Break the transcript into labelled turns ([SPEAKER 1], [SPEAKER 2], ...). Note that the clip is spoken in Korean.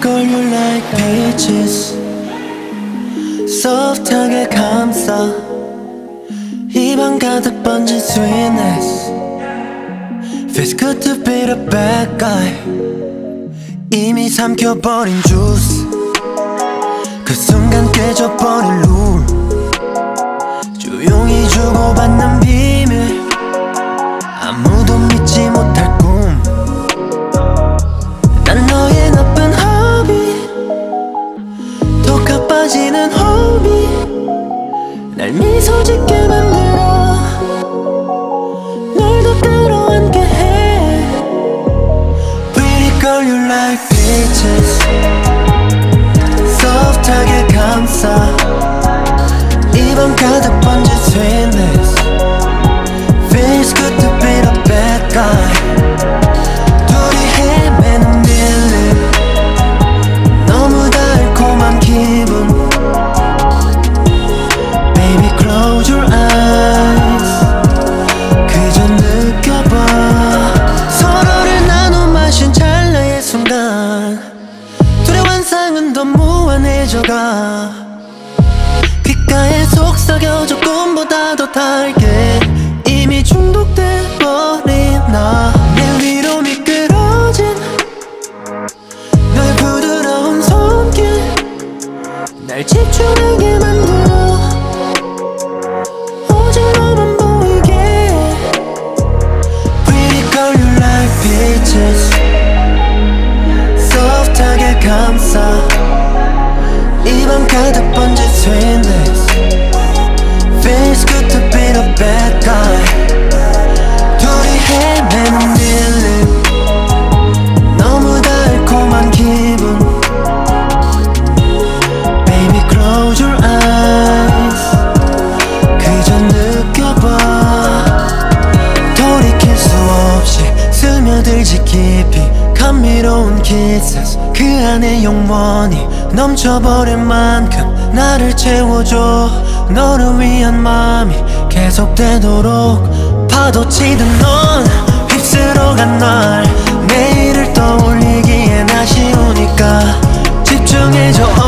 [SPEAKER 1] call you like peaches. soft하게 감싸 입안 가득 번진 sweetness. Feels good to be the bad guy. 이미 삼켜버린 주스. 그 순간 깨져버린 룰. 조용히 주고받는 비밀. 아무도 믿지 못할 꿈. 난 너의 나쁜 허비. 더 가빠지는 호비. 날 미소 짓게 만들어. 널 더 끌어안게 해. Pretty girl you like peaches. soft하게 감싸 입안 가득 번진 sweetness. Feels good to be the bad guy. 둘이 헤매는 밀림. 너무 달콤한 기분. Baby close your eyes. 그저 느껴봐. 서로를 나눠 마신 찰나의 순간 둘의 환상은 더 무한해져가. 귓가에 속삭여져 꿈보다 더 달게. 이미 중독돼버린 나. 내 위로 미끄러진 너의 부드러운 손길. 날 집중하게 만들어. 오직 너만 보이게. Pretty girl you like peaches. soft하게 감싸 입안 가득 번진 sweetness. Feels good to be the bad guy. 둘이 헤매는 밀림. 너무 달콤한 기분. Baby close your eyes. 그저 느껴봐. 돌이킬 수 없이 스며들지 깊이. 감미로운 kisses. 그 안에 영원히 넘쳐버릴 만큼 나를 채워줘. 너를 위한 마음이 계속되도록. 파도치듯 넌 휩쓸어간 날. 내일을 떠올리기엔 아쉬우니까 집중해줘.